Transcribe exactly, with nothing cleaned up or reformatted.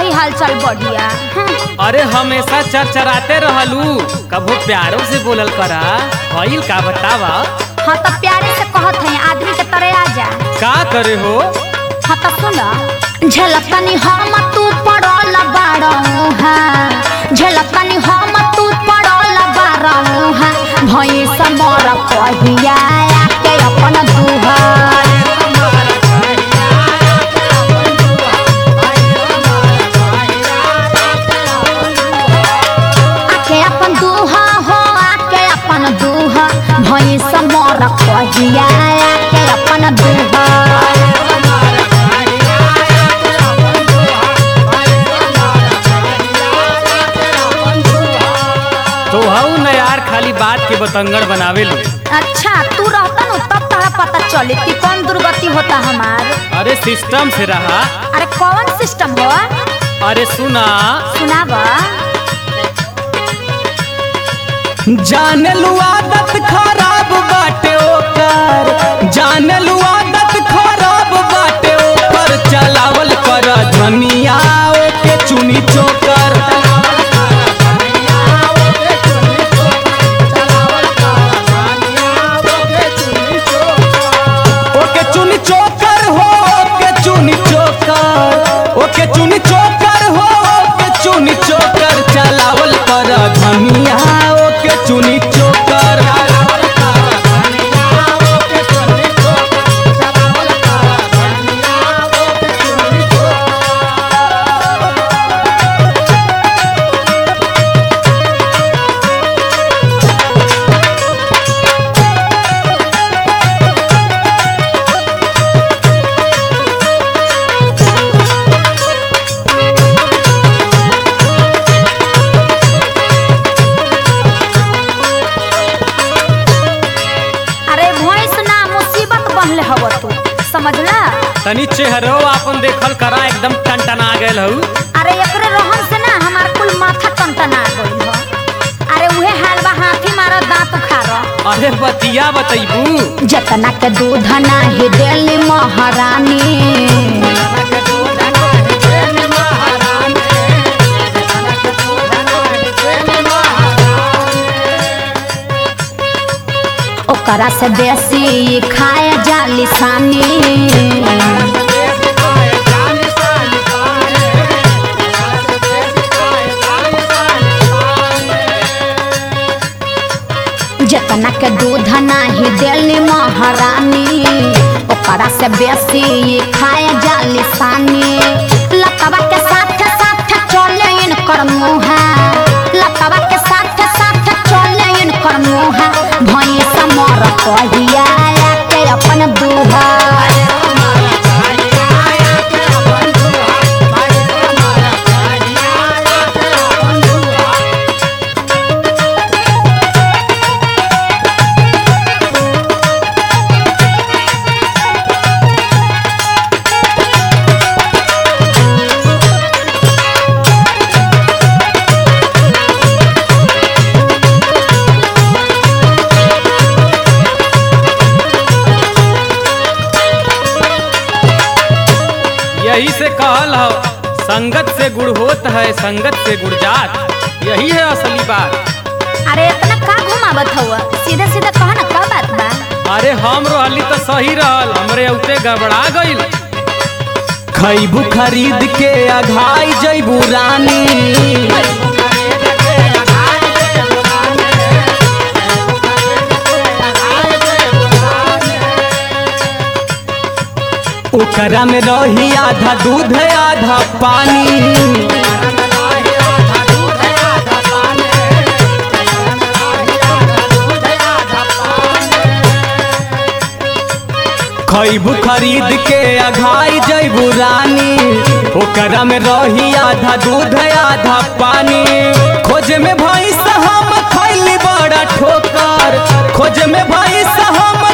वही हाल चाल बढ़िया। अरे हमेशा चरचराते रहलू, कभो प्यारो से बोलल करा। भइल का बतावा। हाँ तो प्यारे से कहत है आदमी के तरह आ जा। का करे हो? हाँ तो सुना, झलकनी हम तू पड़ल बाड़ू है, झलकनी हम तू पड़ल बाड़ू है, भई समर कहिया के अपन दुहार आके अपन दुहा हो, आके अपन दुहा, भई समर कहिया के अपन दुहार। तो हऊ न यार, खाली बात के बतंगड़ बनावे लो। अच्छा तू रहता न तब तोरा पता चले कि कौन दुर्गति होता हमार। अरे सिस्टम से रहा। अरे कौन सिस्टम हो? अरे सुना सुनावा। जाने लू आदत खराब बाटे ओकर, जाने लू आदत खराब बाटे ओकर, चलावल कर धनिया ओके चुनी चोकर। ओके चुनी चोकर हो, ओके चुनी चोकर, ओके चुनी चोकर हो, ओके चुनी चोकर, चलावल कर धनिया ओके चुनी चोकर। अरे भैंस ना मुसीबत बहले हव तू, समझला? तनी चेहरो अपन देखल करा, एकदम टनटना गेल हऊ। अरे एकरे रहन से ना हमार कुल माथा टनटना गइल ह। अरे उहे हाल बा, हाथी मारो दांत उखाड़ो। अरे बतिया बतैबू। जतना के दूध नाही देली महारानी, ओकरा से बेसी खाए जाली सानी। जतना के दूध नाही देली महारानी, ओकरा से बेसी खाए जाली सानी। लतवा के साथ साथ चले इनकर मुहा, लतवा के साथ साथ चले इनकर मुहा, भई समर कहिया के अपन दुहार। यही से कहल हो, संगत से गुड़ होत है, संगत से गुड़ जात। यही है असली बात। अरे इतना का घुमावत हुआ, सीधा सीधा कह ना का बात बा। अरे हम रहली तो सही रहल, हमरे उते गड़बड़ा गइल। खैबू खरीद के अघाई जैबू रानी, ओकरा में रही आधा दूध आधा पानी। खैबू खरीद के अघाई जैबू रानी, ओकरा में रही आधा दूध आधा पानी। खोज में भैंस हम खैली बड़ा ठोकर, खोज में भैंस हम